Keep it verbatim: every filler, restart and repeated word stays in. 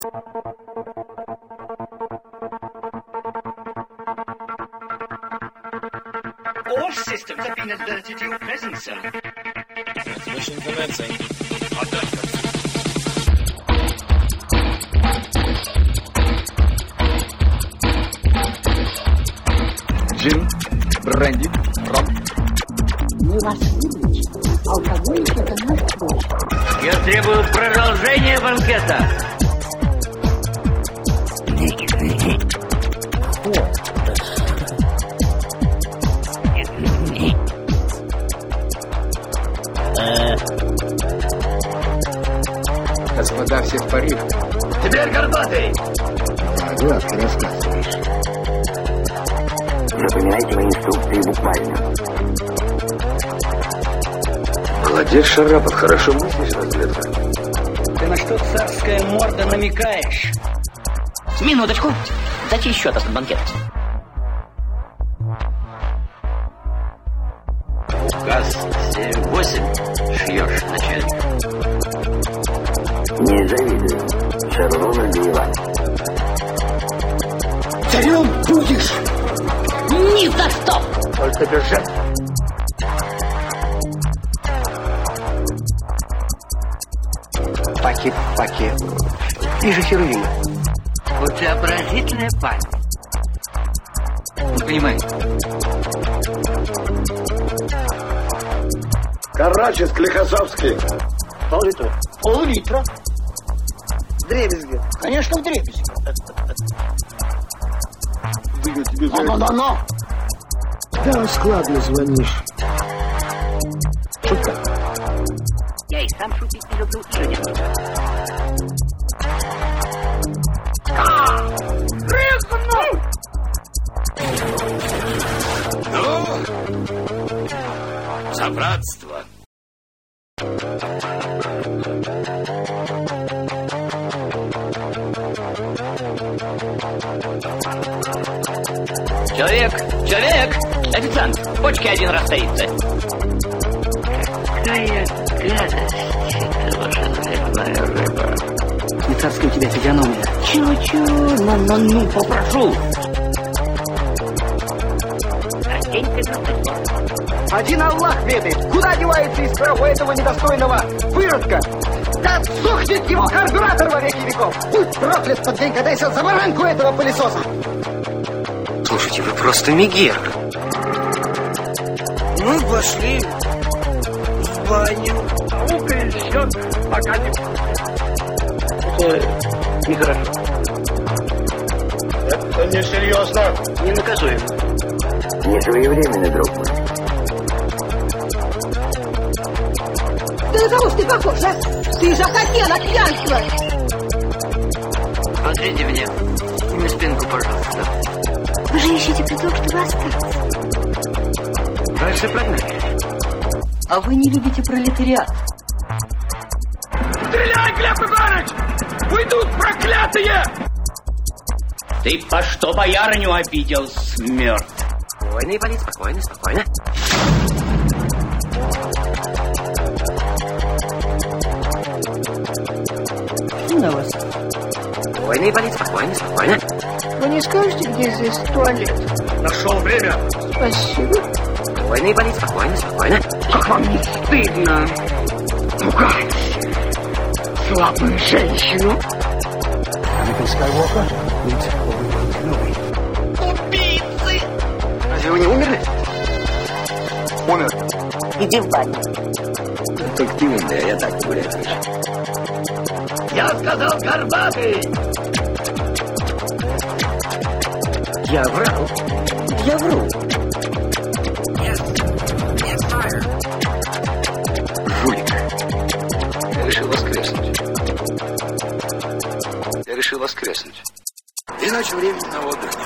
All systems have been alerted to your presence, sir. Transmission commencing. Джин, бренди, ром. Мы вас выручим. Алкоголь — это наш путь. Я требую продолжения банкета. Господа, все в Париж. Теперь Горбатый. Ага, ты рассказываешь. Запоминайте мои инструкции буквально. Молодец, Шарапов, хорошо мыслишь, разведка. Ты на что, царская морда, намекаешь? Минуточку. Дайте счет от банкета. Указ семь восемь шьешь, начальник. Не завидую. Шарлона Биеван. Царем будешь! Ни за что! Только без жертв. Паки, паки. Ниже Херувима. У тебя поразительная память. Не понимаю. Карачев, Клихосовский. Пол-литра. Пол-литра. Дребезги. Конечно, в дребезги. Дига тебе за... Но-но-но-но! Да, складно звонишь. Шутка. Я и сам шутить не люблю, и не люблю. Ну, за братство. Человек, человек, официант, почки один раз стоится. Какая гадость, это ваша наливная рыба. Не царская у тебя физиономия. Чего-чего? Ну-ну-ну, попрошу. Один Аллах ведает, куда девается искра у этого недостойного выродка. Да сухнет его карбюратор во веки веков. Будь проклят тот день, когда я сел за баранку этого пылесоса. Слушайте, вы просто мигер. Мы пошли в баню. Наука и счет пока не... Это нехорошо. Это несерьезно. Ненаказуемо. Не своевременный, друг мой. Да на кого ж ты похож, а? Ты же хотела пьянства! Смотрите меня. На спинку, пожалуйста. Вы же ищете предлог, чтобы остаться. Дальше прогнали. А вы не любите пролетариат. Стреляй, Глеб Иванович! Уйдут проклятые! Ты по что боярню обидел, смерть? Спокойно, Ипполит, спокойно, спокойно. На вас. Спокойно, Ипполит, спокойно, спокойно. Вы не скажете, где здесь туалет? Нашел время. Спасибо. Спокойно, Ипполит, спокойно, спокойно. Как вам не стыдно? Пугаете слабую женщину? Анакин Скайуокер. Убийцы! Разве вы не умерли? Умер. Иди в баню. Только ты умный, а я так погулять вышел. Я сказал Горбатый! Я врал. Я вру. Жулик. Я решил воскреснуть. Я решил воскреснуть. Иначе времени на отдых